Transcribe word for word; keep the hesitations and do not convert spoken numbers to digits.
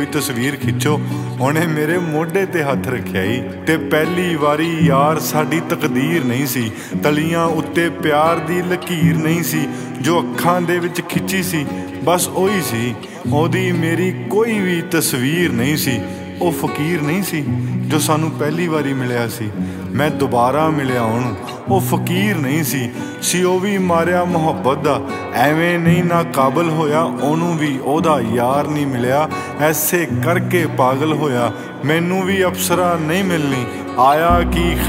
कोई तस्वीर खिंचो। ਉਹਨੇ ਮੇਰੇ ਮੋਢੇ ਤੇ ਹੱਥ ਰੱਖਿਆ ਈ ਤੇ ਪਹਿਲੀ ਵਾਰੀ ਯਾਰ ਸਾਡੀ ਤਕਦੀਰ ਨਹੀਂ ਸੀ। ਤਲੀਆਂ ਉੱਤੇ ਪਿਆਰ ਦੀ ਲਕੀਰ ਨਹੀਂ ਸੀ ਜੋ ਅੱਖਾਂ ਦੇ ਵਿੱਚ ਖਿੱਚੀ ਸੀ, ਬਸ ਉਹੀ ਸੀ। ਉਹਦੀ ਮੇਰੀ ਕੋਈ ਵੀ ਤਸਵੀਰ ਨਹੀਂ ਸੀ। ਉਹ ਫਕੀਰ ਨਹੀਂ ਸੀ ਜੋ ਸਾਨੂੰ ਪਹਿਲੀ ਵਾਰੀ ਮਿਲਿਆ ਸੀ। ਮੈਂ ਦੁਬਾਰਾ ਮਿਲਿਆ ਉਹਨੂੰ, ਉਹ ਫਕੀਰ ਨਹੀਂ ਸੀ ਸੀ ਉਹ ਵੀ ਮਾਰਿਆ ਮੁਹੱਬਤ ਦਾ। ਐਵੇਂ ਨਹੀਂ ਨਾ ਕਾਬਲ ਹੋਇਆ ਉਹਨੂੰ ਵੀ ਉਹਦਾ ਯਾਰ ਨਹੀਂ ਮਿਲਿਆ, ਐਸੇ ਕਰਕੇ ਪਾਗਲ ਹੋਇਆ। ਮੈਨੂੰ ਵੀ ਅਪਸਰਾ ਨਹੀਂ ਮਿਲਣੀ, ਆਇਆ ਕੀ